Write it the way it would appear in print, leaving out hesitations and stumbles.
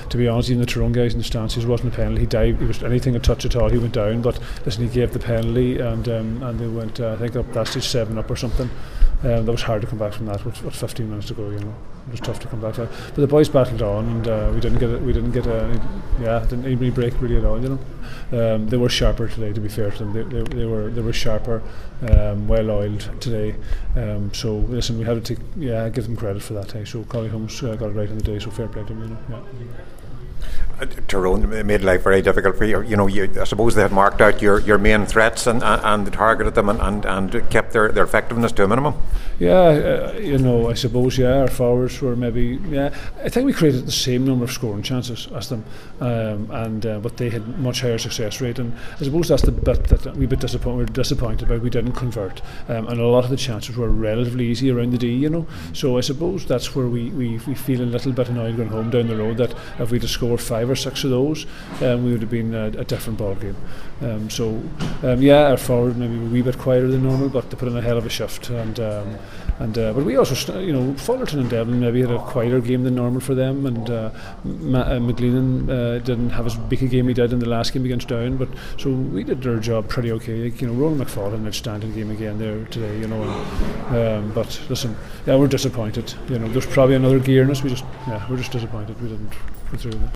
to be honest, even the Tyrone guys in the stances, wasn't a penalty. He dived. He was anything a touch at all. He went down, but listen, he gave the penalty, and they went. I think up that stage 7-up or something. That was hard to come back from that. What 15 minutes to go, you know. It was tough to come back to that. But the boys battled on, and we didn't get any break really at all, you know. They were sharper today, to be fair to them. They were sharper, well oiled today. So listen, we had to give them credit for that. So Collie Holmes got it right on the day. So fair play to them, you know. Yeah. Tyrone made life very difficult for you. You know, I suppose they had marked out your main threats and targeted them and kept their effectiveness to a minimum. Yeah, you know, I suppose, our forwards were maybe, I think we created the same number of scoring chances as them, but they had much higher success rate, and I suppose that's the bit that we're disappointed about. We didn't convert, and a lot of the chances were relatively easy around the D, you know. So I suppose that's where we feel a little bit annoyed going home down the road, that if we'd have scored 5 or 6 of those, we would have been a different ball game. Our forward maybe a wee bit quieter than normal, but they put in a hell of a shift, but we also, you know, Fullerton and Devlin maybe had a quieter game than normal for them, and McLean didn't have as big a game he did in the last game against Down, but so we did our job pretty okay. Like, you know, Ronan McFall had an outstanding game again there today, you know. But listen, we're disappointed. You know, there's probably another gear in us. We're just disappointed we didn't go through that.